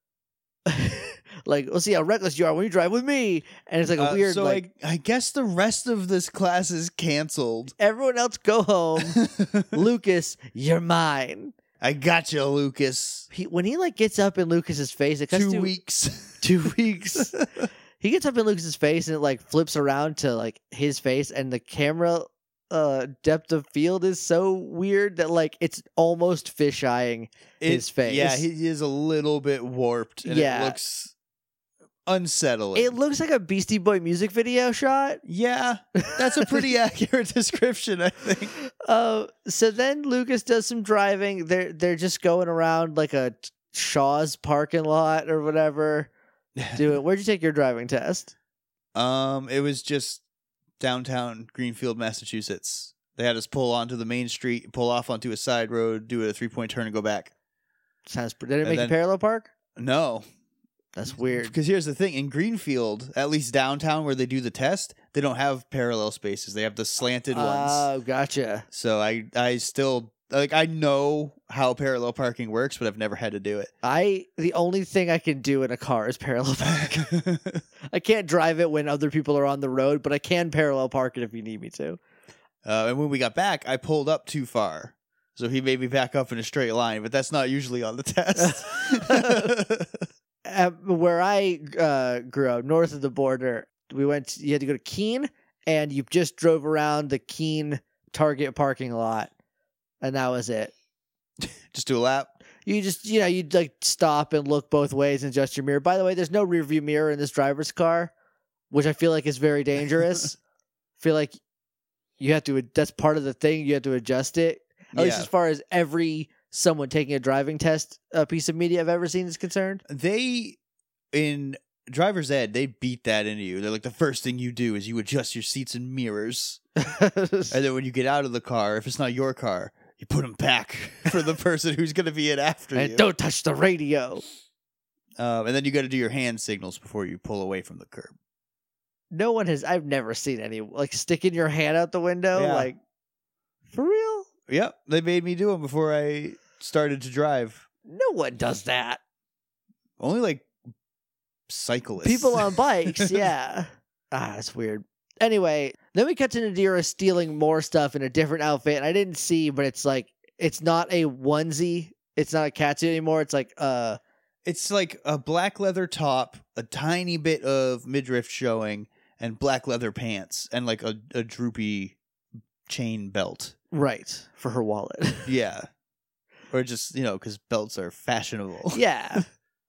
like let's see how reckless you are when you drive with me. And it's like a Uh, weird so like. I, I guess the rest of this class is canceled. Everyone else go home. Lucas, you're mine. I got you, Lucas. He when he like gets up in Lucas's face, it cuts Two to weeks. two weeks. He gets up in Lucas's face and it like flips around to like his face, and the camera uh depth of field is so weird that like it's almost fisheyeing his face. Yeah, he is a little bit warped, and Yeah. it looks unsettling. It looks like a Beastie Boy music video shot. yeah, that's a pretty accurate description, I think. Uh, so then Lucas does some driving. They're they're just going around like a Shaw's parking lot or whatever. Doing. Where'd you take your driving test? Um, it was just downtown Greenfield, Massachusetts. They had us pull onto the main street, pull off onto a side road, do a three point turn, and go back. Sounds. Did it And make then- you parallel park? No, That's weird. because here's the thing: in Greenfield, at least downtown where they do the test, they don't have parallel spaces. They have the slanted ones. Oh, gotcha. So I, I still like I know how parallel parking works, but I've never had to do it. I the only thing I can do in a car is parallel park. I can't drive it when other people are on the road, but I can parallel park it if you need me to. Uh, and when we got back, I pulled up too far. So he made me back up in a straight line, but that's not usually on the test. Uh, where I uh, grew up, north of the border, we went. You had to go to Keene, and you just drove around the Keene Target parking lot, and that was it. Just do a lap. You just, you know, you'd like stop and look both ways and adjust your mirror. By the way, there's no rear view mirror in this driver's car, which I feel like is very dangerous. feel like you have to. That's part of the thing. You have to adjust it. At least Yeah. as far as every someone taking a driving test uh, piece of media I've ever seen is concerned. They, in driver's ed, they beat that into you. They're like, the first thing you do is you adjust your seats and mirrors. And then when you get out of the car, if it's not your car, you put them back for the person who's going to be in after and you. don't touch the radio. Um, and then you got to do your hand signals before you pull away from the curb. No one has. I've never seen any like sticking your hand out the window. Yeah. Like for real. Yep, they made me do them before I started to drive. No one does that. Only like cyclists. People on bikes, yeah. Ah, that's weird. Anyway, then we cut to Nadira stealing more stuff in a different outfit, and I didn't see, but it's like it's not a onesie. It's not a catsuit anymore. It's like uh It's like a black leather top, a tiny bit of midriff showing, and black leather pants, and like a, a droopy chain belt. right for her wallet. Yeah. Or just, you know, because belts are fashionable. Yeah.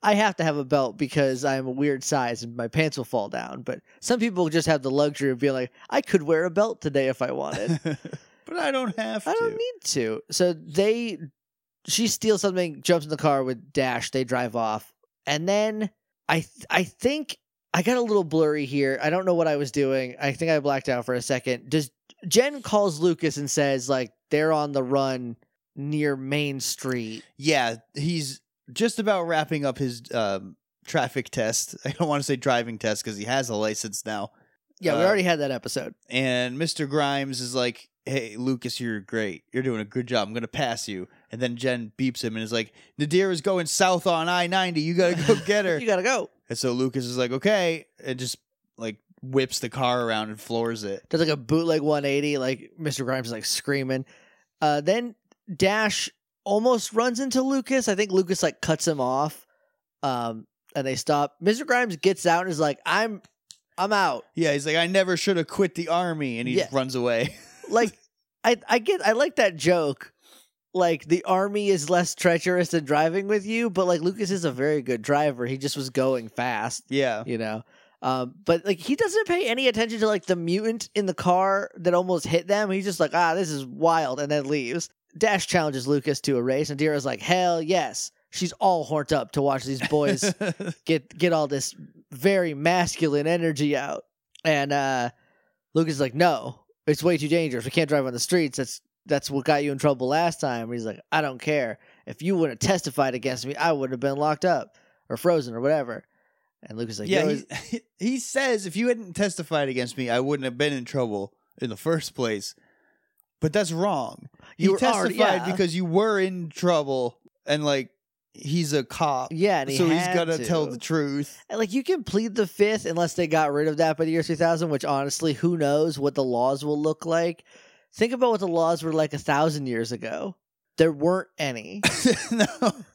I have to have a belt because I'm a weird size and my pants will fall down. But some people just have the luxury of being like, I could wear a belt today if I wanted. But I don't have to. I don't need to. So they, she steals something, jumps in the car with Dash. They drive off. And then I, th- I think I got a little blurry here. I don't know what I was doing. I think I blacked out for a second. Does Jen calls Lucas and says like they're on the run near Main Street? Yeah, he's just about wrapping up his um, traffic test. I don't want to say driving test because he has a license now. Yeah, we Uh, already had that episode. And Mister Grimes is like, hey, Lucas, you're great. You're doing a good job. I'm going to pass you. And then Jen beeps him and is like, Nadir is going south on I ninety. You got to go get her. You gotta go. And so Lucas is like, okay. And just like whips the car around and floors it. Does like a bootleg one eighty, like Mister Grimes is like screaming. Uh, then Dash almost runs into Lucas. I think Lucas like cuts him off. Um, and they stop. Mister Grimes gets out and is like, I'm I'm out. Yeah, he's like, I never should have quit the army. And he Yeah. runs away. Like I I get I like that joke. Like the army is less treacherous than driving with you, but like Lucas is a very good driver. He just was going fast, Yeah. you know. Um, but like he doesn't pay any attention to like the mutant in the car that almost hit them. He's just like, ah, this is wild, and then leaves. Dash challenges Lucas to a race, and Dira's like, hell yes. She's all horned up to watch these boys get get all this very masculine energy out. And uh, Lucas is like, no, it's way too dangerous. We can't drive on the streets. That's that's what got you in trouble last time. And he's like, I don't care. If you wouldn't have testified against me, I would have been locked up or frozen or whatever. And Lucas is like, yeah, "Yo, he, he says, if you hadn't testified against me, I wouldn't have been in trouble in the first place. But that's wrong. You You were already- testified yeah. because you were in trouble, and like he's a cop. yeah, and he so he's had gonna to. tell the truth. And, like, you can plead the fifth unless they got rid of that by the year two thousand, which honestly, who knows what the laws will look like. Think about what the laws were like a thousand years ago. There weren't any. no,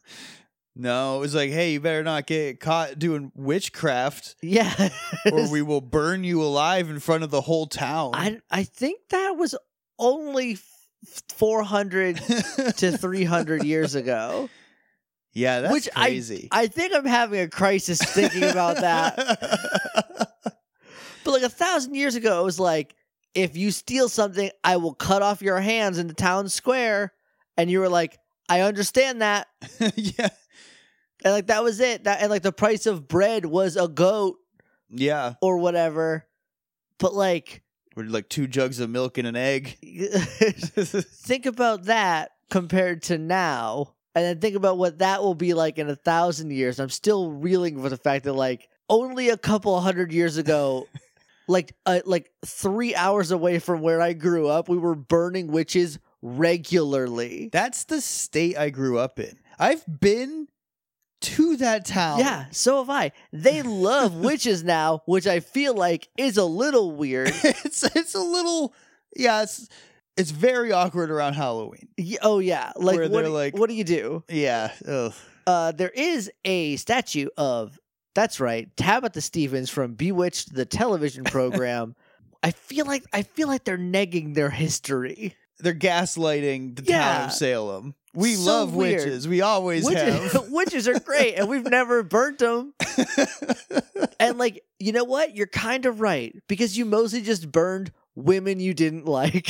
no, it was like, hey, you better not get caught doing witchcraft, Yeah. or we will burn you alive in front of the whole town. I, I think that was only four hundred to three hundred years ago. yeah, that's which I- crazy. I think I'm having a crisis thinking about that. But like a thousand years ago, it was like, if you steal something, I will cut off your hands in the town square. And you were like, I understand that. yeah, And like that was it. That and like the price of bread was a goat yeah, or whatever. But like or like two jugs of milk and an egg. think about that compared to now. And then think about what that will be like in a thousand years. I'm still reeling for the fact that like only a couple hundred years ago, like uh, like three hours away from where I grew up, we were burning witches regularly. That's the state I grew up in. I've been to that town. Yeah, so have I. They love witches now, which I feel like is a little weird. it's it's a little yeah, it's it's very awkward around Halloween. Y- Oh yeah, like Where what? they're do- like- what do you do? Yeah. Ugh. Uh, there is a statue of that's right, Tabitha Stevens from Bewitched, the television program. I feel like I feel like they're negging their history. They're gaslighting the Yeah. town of Salem. We So love weird. witches. We always Witches, have. witches are great, and we've never burnt them. And like, you know what? You're kind of right because you mostly just burned women you didn't like.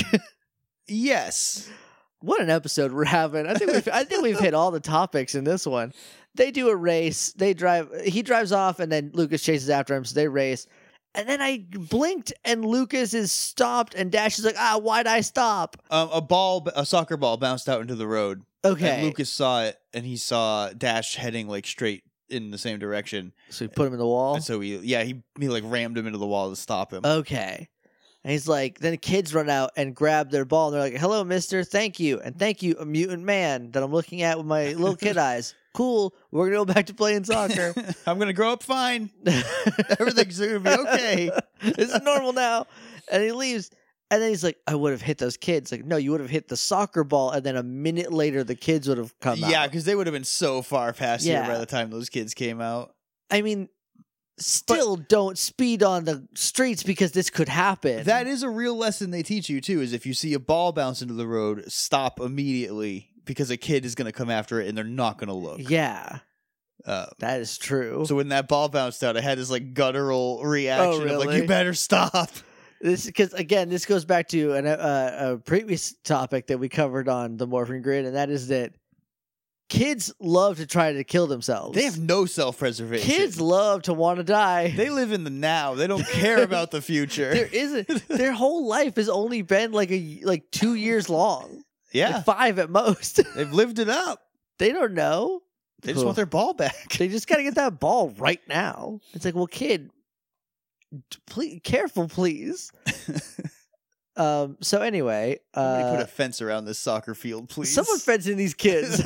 yes. What an episode we're having! I think we've, I think we've hit all the topics in this one. They do a race. They drive. He drives off, and then Lucas chases after him. So they race. And then I blinked, and Lucas is stopped, and Dash is like, "Ah, why'd I stop?" Um, a ball, a soccer ball bounced out into the road. Okay, And Lucas saw it, and he saw Dash heading like straight in the same direction. so he put him in the wall. And so he, yeah, he he like rammed him into the wall to stop him. Okay. And he's like, then the kids run out and grab their ball, and they're like, "Hello, mister. Thank you. And thank you, a mutant man that I'm looking at with my little kid eyes. Cool. We're going to go back to playing soccer. I'm gonna grow up fine. Everything's gonna be okay. It's normal now." And he leaves. And then he's like, "I would have hit those kids." Like, no, you would have hit the soccer ball. And then a minute later, the kids would have come out. Yeah, because they would have been so far past Yeah. here by the time those kids came out. I mean, still don't speed on the streets because this could happen. That is a real lesson they teach you too. Is if you see a ball bounce into the road, stop immediately because a kid is going to come after it and they're not going to look. Yeah. Uh, That is true. so when that ball bounced out, I had this like guttural reaction of like, really? "You better stop." This because again, this goes back to an, uh, a previous topic that we covered on the Morphin Grid, and that is that kids love to try to kill themselves. They have no self-preservation. Kids love to want to die. They live in the now. They don't care about the future. there isn't. Their whole life has only been like a like two years long. Yeah, Like five at most. they've lived it up. They don't know. They just want their ball back. They just got to get that ball right now. It's like, well, kid, please, careful, please. um. So anyway, Somebody uh, put a fence around this soccer field, please. someone fencing these kids.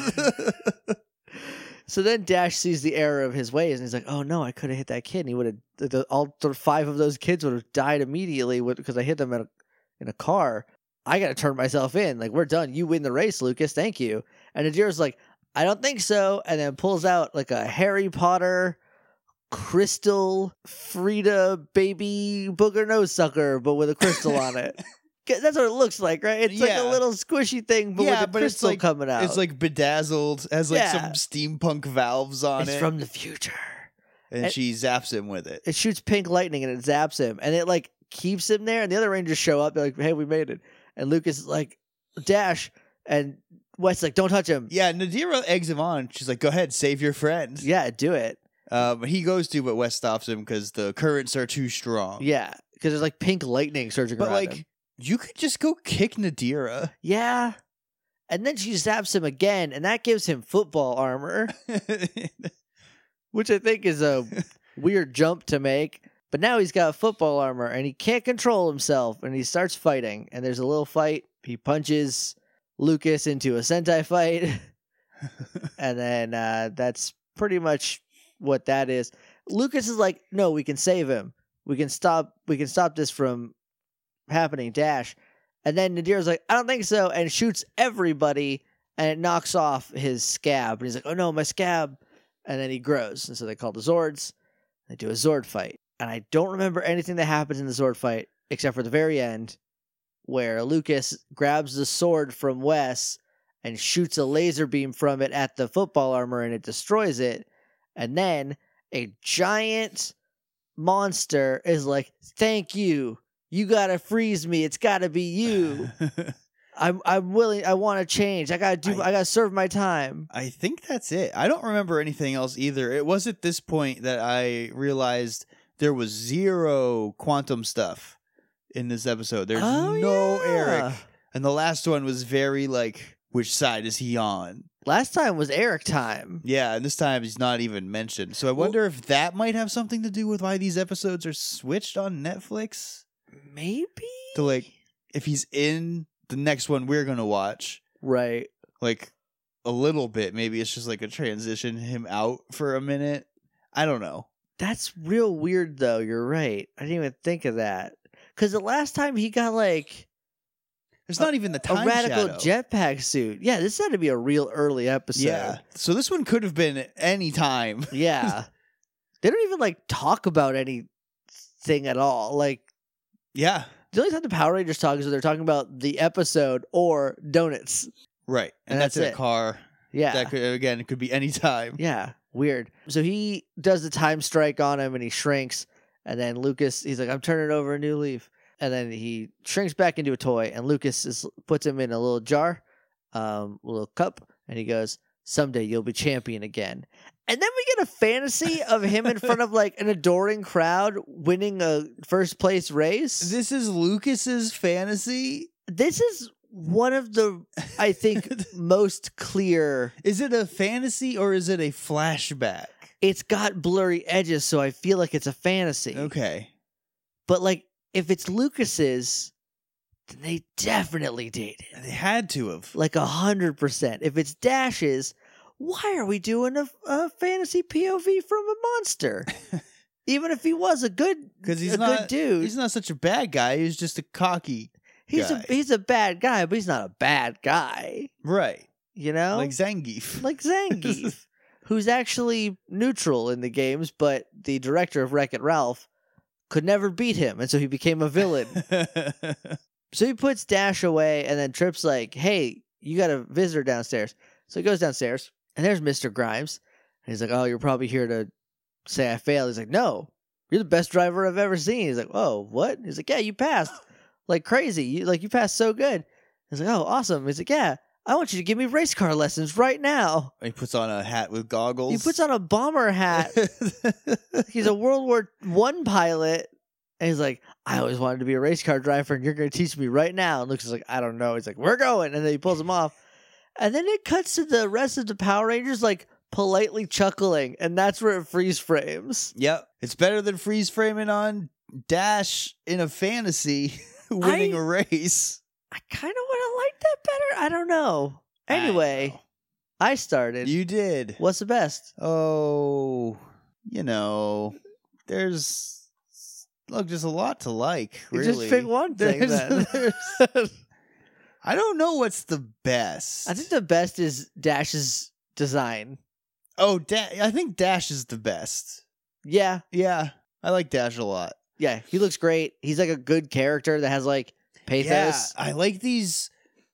So then Dash sees the error of his ways, and he's like, "Oh no, I could have hit that kid. And he would have. The, the, all the five of those kids would have died immediately because I hit them in a, in a car. I got to turn myself in. Like, we're done. You win the race, Lucas. Thank you." And Nadira's like, "I don't think so," and then pulls out like a Harry Potter crystal Frida baby booger nose sucker, but with a crystal on it. That's what it looks like, right? It's like Yeah. a little squishy thing, but Yeah, with a but it's crystal like- coming out. It's like bedazzled, has like Yeah. some steampunk valves on it's it, from the future. and, and- she zaps him with it. It shoots pink lightning and it zaps him, and it like keeps him there. And the other Rangers show up. They're like, "Hey, we made it." And Lucas is like, "Dash," and West's like, "Don't touch him." Yeah, Nadira eggs him on. She's like, "Go ahead, save your friend." Yeah, do it. Um, he goes to, but West stops him because the currents are too strong. Yeah, because there's like pink lightning surging but around like, him. you could just go kick Nadira. Yeah, and then she zaps him again, and that gives him football armor, which I think is a weird jump to make. But now he's got football armor, and he can't control himself, and he starts fighting. And there's a little fight. He punches Lucas into a Sentai fight, and then uh, that's pretty much what that is. Lucas is like, "No, we can save him. We can stop. We can stop this from happening." Dash, and then Nadira's like, "I don't think so," and shoots everybody, and it knocks off his scab. And he's like, "Oh no, my scab!" And then he grows, and so they call the Zords. They do a Zord fight, and I don't remember anything that happens in the Zord fight except for the very end, where Lucas grabs the sword from Wes and shoots a laser beam from it at the football armor, and it destroys it. And then a giant monster is like, "Thank you. You gotta freeze me. It's gotta be you. I'm I'm willing. I want to change. I gotta do. I, I- gotta serve my time." I think that's it. I don't remember anything else either. It was at this point that I realized there was zero quantum stuff in this episode. There's Oh, no yeah. Eric. And the last one was very like, which side is he on? Last time was Eric time. Yeah, and this time he's not even mentioned. So I wonder if that might have something to do with why these episodes are switched on Netflix. Maybe. To like, if he's in the next one we're gonna watch, Right. like a little bit, maybe it's just like a transition him out for a minute. I don't know. That's real weird, though. You're right. I didn't even think of that. Because the last time he got like There's not even the a time radical shadow. jetpack suit. Yeah, this had to be a real early episode. Yeah. So this one could have been any time. Yeah. They don't even like talk about anything at all. Like Yeah. the only time the Power Rangers talk is when they're talking about the episode or donuts. Right. And, And that's, that's in it. a car. Yeah. That could again, it could be any time. Yeah. Weird. So he does the time strike on him and he shrinks. And then Lucas, he's like, "I'm turning over a new leaf." And then he shrinks back into a toy. And Lucas is, puts him in a little jar, um, a little cup. And he goes, "Someday you'll be champion again." And then we get a fantasy of him in front of like an adoring crowd winning a first place race. This is Lucas's fantasy. This is one of the, I think, most clear. Is it a fantasy or is it a flashback? It's got blurry edges, so I feel like it's a fantasy. Okay. But like, if it's Lucas's, then they definitely dated. They had to have. Like a hundred percent. If it's Dash's, why are we doing a, a fantasy P O V from a monster? Even if he was a good, Because he's a not good dude, He's not such a bad guy. He's just a cocky he's guy. a he's a bad guy, but he's not a bad guy. Right. You know, Like Zangief. like Zangief, who's actually neutral in the games, but the director of Wreck-It Ralph could never beat him, and so he became a villain. So he puts Dash away, and then Trip's like, "Hey, you got a visitor downstairs." So he goes downstairs, and there's Mister Grimes. he's like, "Oh, you're probably here to say I failed." He's like, "No, you're the best driver I've ever seen." He's like, "Oh, what?" He's like, "Yeah, you passed like crazy. You like you passed so good." He's like, "Oh, awesome." He's like, "Yeah, I want you to give me race car lessons right now." He puts on a hat with goggles. He puts on a bomber hat. He's a World War One pilot. And he's like, "I always wanted to be a race car driver, and you're going to teach me right now." And Luke's like, "I don't know." He's like, "We're going." And then he pulls him off. And then it cuts to the rest of the Power Rangers, like, politely chuckling. And that's where it freeze frames. Yep. It's better than freeze framing on Dash in a fantasy winning I- a race. I kind of would have liked that better. I don't know. Anyway, I, started. You did. What's the best? Oh, you know, there's look, there's a lot to like. Really, Just pick one thing There's- then. there's- I don't know what's the best. I think the best is Dash's design. oh, da- I think Dash is the best. Yeah. Yeah, I like Dash a lot. Yeah. He looks great. He's like a good character that has like pathos. Yeah, I like these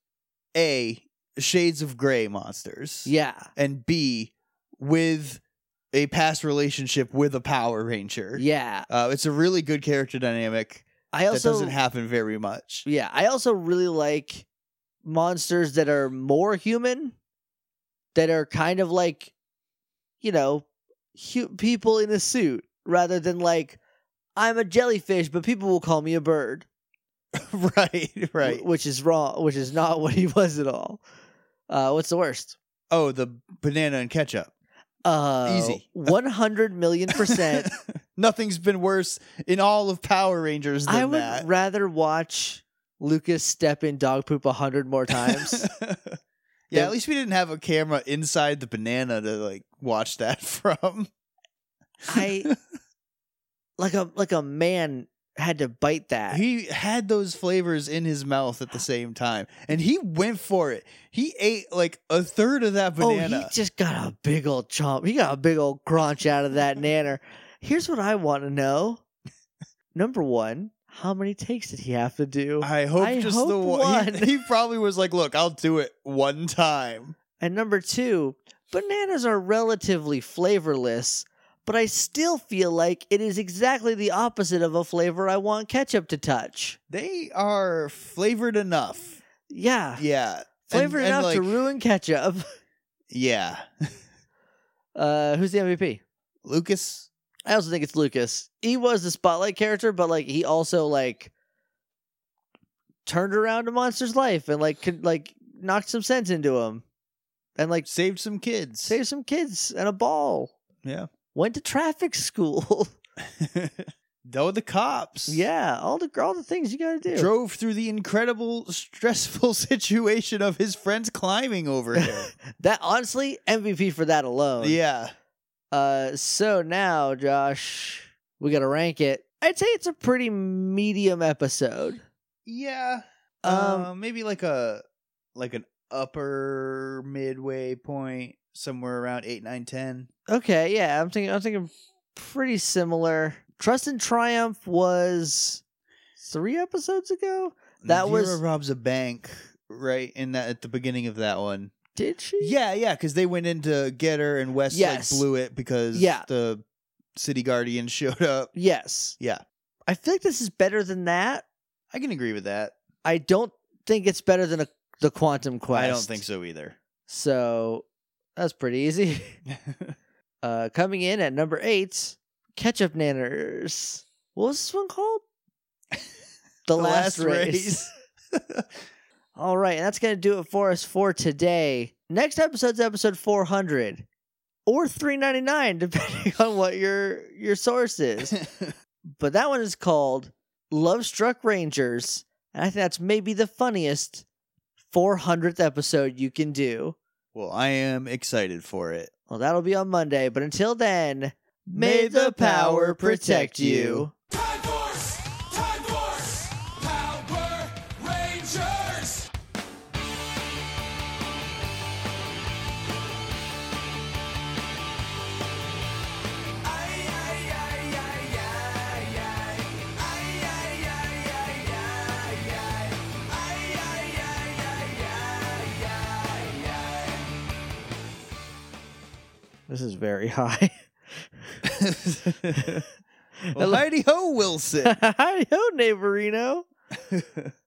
A shades of gray monsters. Yeah. And B with a past relationship with a Power Ranger. Yeah. Uh, it's a really good character dynamic I that also doesn't happen very much. Yeah, I also really like monsters that are more human, that are kind of like, you know, hu- people in a suit, rather than like, I'm a jellyfish, but people will call me a bird. right, right. Wh- which is wrong, which is not what he was at all. Uh, what's the worst? Oh, the banana and ketchup. Uh, Easy. one hundred million percent. Nothing's been worse in all of Power Rangers than I would that. rather watch Lucas step in dog poop a hundred more times. yeah, Then- at least we didn't have a camera inside the banana to like watch that from. I like a like a man had to bite that. He had those flavors in his mouth at the same time, and he went for it. He ate like a third of that Oh, banana. he just got a big old chomp. He got a big old crunch out of that nanner. Here's what I want to know. Number one, how many takes did he have to do? I hope I just hope the one. one. He, he probably was like, "Look, I'll do it one time." And number two, bananas are relatively flavorless, but I still feel like it is exactly the opposite of a flavor I want ketchup to touch. They are flavored enough. Yeah. Yeah, Flavored And- and, enough to like, ruin ketchup. Yeah, Uh, who's the M V P? Lucas. I also think it's Lucas. He was the spotlight character, but like he also like turned around a monster's life and like could like knocked some sense into him, and like Saved some kids. saved some kids and a ball. Yeah. Went to traffic school. Though the cops. Yeah, all the all the things you gotta do. Drove through the incredible, stressful situation of his friends climbing over him. That honestly, M V P for that alone. yeah. Uh, so now, Josh, we gotta rank it. I'd say it's a pretty medium episode. Yeah. Um, Um, maybe like a like an upper midway point, somewhere around eight, nine, ten. Okay, yeah, I'm thinking. I'm thinking pretty similar. Trust and Triumph was three episodes ago. That Vera was- robs a bank right in that at the beginning of that one. Did she? Yeah, yeah, because they went in to get her and West Yes. like blew it because Yeah. the city guardian showed up. Yes. Yeah, I feel like this is better than that. I can agree with that. I don't think it's better than a, the Quantum Quest. I don't think so either. So that's pretty easy. Uh, coming in at number eight, Ketchup Nanners. What was this one called? The, Last, Race. All right, and that's going to do it for us for today. Next episode's episode four hundred or three ninety-nine, depending on what your your source is. But that one is called Love Struck Rangers, and I think that's maybe the funniest four hundredth episode you can do. Well, I am excited for it. Well, that'll be on Monday, but until then, may the power protect you. Time Force! Time Force! Power Rangers! This is very high. Well, Heidi Ho, Wilson. Hi ho, neighborino.